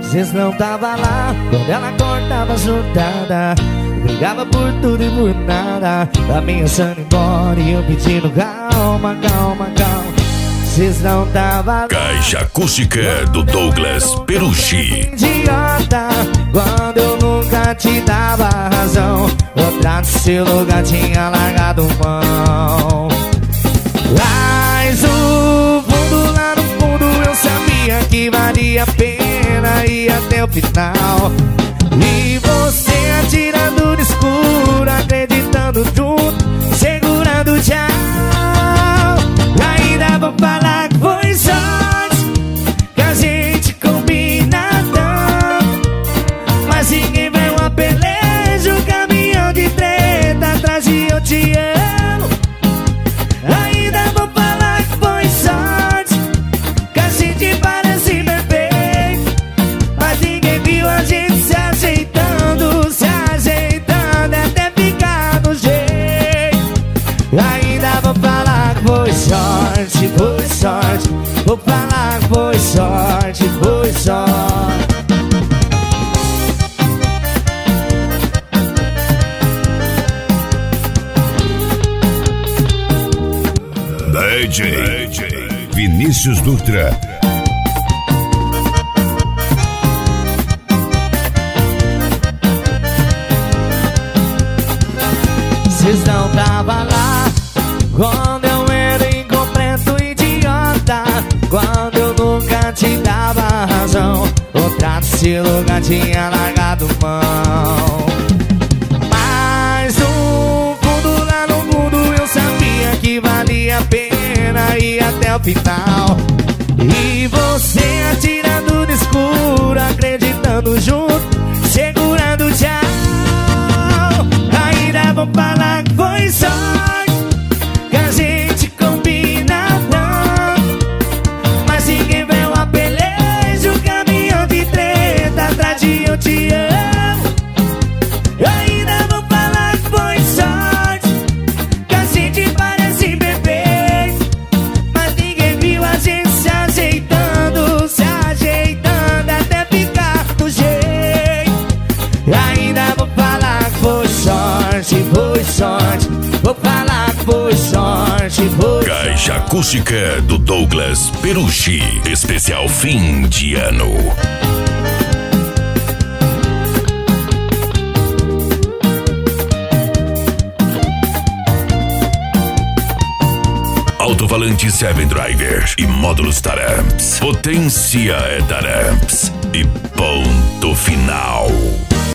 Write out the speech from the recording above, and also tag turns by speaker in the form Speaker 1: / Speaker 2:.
Speaker 1: Cês não tava lá quando ela acordava surtada, brigava por tudo e por nada, ameaçando embora e eu pedindo calma, calma, calma. Cês não tava lá.
Speaker 2: Caixa Acústica do Douglas Perucci.
Speaker 1: Idiota, quando eu nunca te dava razão, outra no seu lugar tinha largado mão. Mas no fundo, lá no fundo, eu sabia que valia a pena ir até o final. E você atirando no escuro, acreditando junto, segurando tchau. Ainda vou falar que foi sorte, que a gente combina tanto, mas ninguém vai uma peleja, um caminhão de treta atrás de eu te amo. Ainda vou falar que foi sorte, que a gente parece perfeito, mas ninguém viu a gente se ajeitando até ficar no jeito. Ainda vou falar que foi sorte, foi sorte. Vou falar que foi sorte, foi sorte.
Speaker 2: DJ Vinícius Dutra.
Speaker 1: Cês não tava lá quando eu era incompleto idiota, quando eu nunca te dava razão, outra no seu lugar tinha largado mão. Mas no fundo, lá no fundo, eu sabia que valia a pena ir até o final. E você atirando no escuro, acreditando junto, segurando tchau. Ainda vou falar que foi sorte, que a gente combina tanto, mas ninguém vê uma peleja, um caminhão de treta atrás de eu te amo. Ainda vou falar que foi sorte, que a gente parece perfeito, mas ninguém viu a gente se ajeitando até ficar no jeito. Ainda vou falar que foi sorte, foi sorte. Vou falar que foi sorte, foi
Speaker 2: Caixa
Speaker 1: sorte.
Speaker 2: Acústica do Douglas Perucci. Especial fim de ano. Alto-falante 7 Driver e módulos Taramps. Potência é Taramps. E ponto final.